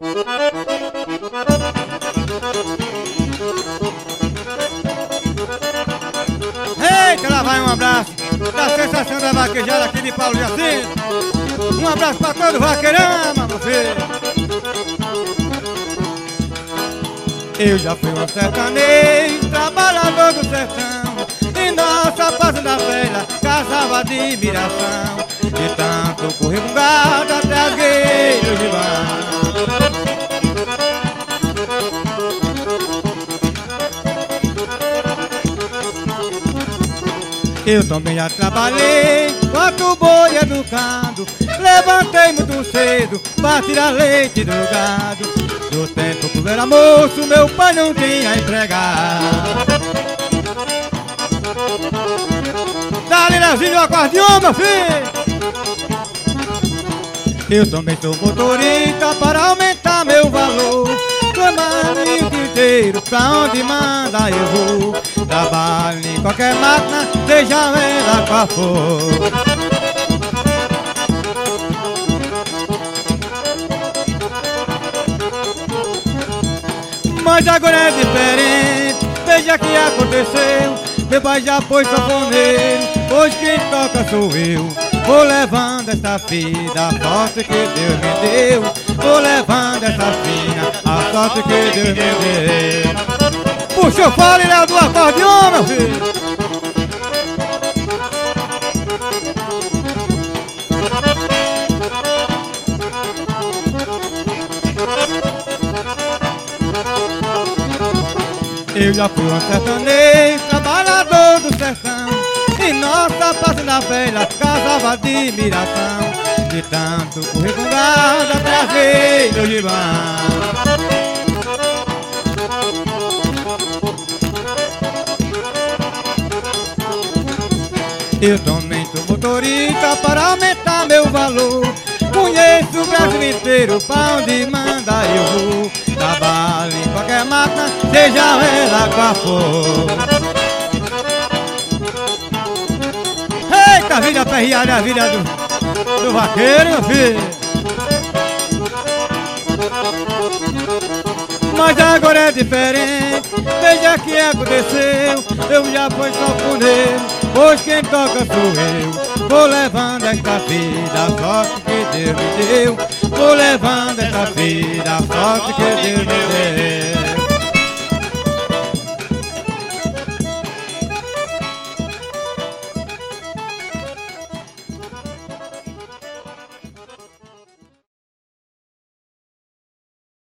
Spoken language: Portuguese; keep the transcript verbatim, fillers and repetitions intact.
Eita, lá vai um abraço da sensação da vaquejada aqui de Paulo Jacinto. Um abraço pra todo vaqueirão, meu filho. Eu já fui um sertanejo, trabalhador do sertão, e nossa fazenda velha causava admiração, de tanto correr com gado até as gueiras de bar. Eu também já trabalhei quanto boi educado, levantei muito cedo pra tirar leite do gado. Do tempo que eu era moço, meu pai não tinha empregado. Dá-lhe Leozinho o acordeão, meu filho. Eu também sou motorista para aumentar meu valor. Trabalho o dia inteiro, pra onde manda eu vou. Trabalho em qualquer máquina, seja ela qual for. Mas agora é diferente, veja que aconteceu. Meu pai já foi sanfoneiro, hoje quem toca sou eu. Vou levando essa vida, a sorte que Deus me deu. Vou levando essa fina, a sorte que Deus me deu. Puxa o fole, Léo do acordeão, meu filho. Eu já fui um sertanejo, trabalhador do sertão, e nossa fazenda velha causava admiração, de tanto correr com gado até as gueiras de bar. Eu também sou motorista para aumentar meu valor. Conheço o Brasil inteiro, pra onde manda eu vou. Trabalho em qualquer máquina, seja ela qual for. Eita, a vida perreada é a vida do, do vaqueiro, meu filho. Mas agora é diferente, veja que aconteceu. Eu já fui sanfoneiro, hoje quem toca sou eu. Vou levando esta vida, a sorte que Deus me deu. Vou levando esta vida, a sorte que Deus me deu.